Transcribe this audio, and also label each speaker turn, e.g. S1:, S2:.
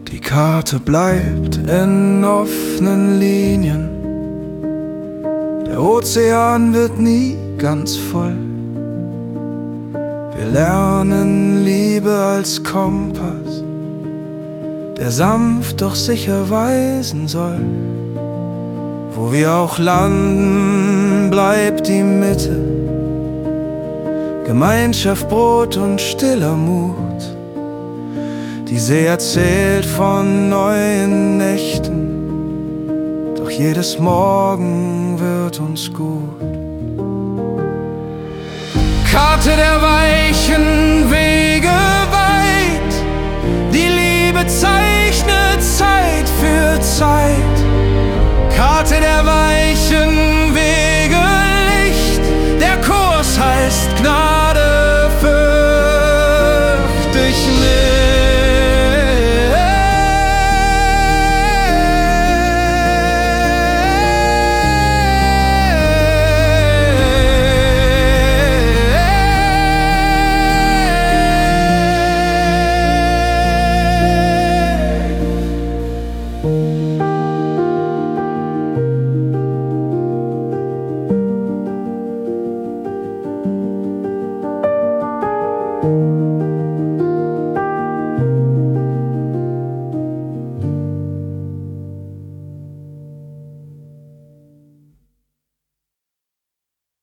S1: Die Karte bleibt in offenen Linien. Der Ozean wird nie ganz voll. Wir lernen Liebe als Kompass, der sanft doch sicher weisen soll. Wo wir auch landen, bleibt die Mitte. Gemeinschaft, Brot und stiller Mut. Die See erzählt von neuen Nächten, doch jedes Morgen wird uns gut. Karte der weichen Wege weit, die Liebe zeichnet Zeit für Zeit. Karte der weichen Wege Licht, der Kurs heißt Gnade, fürcht dich nicht.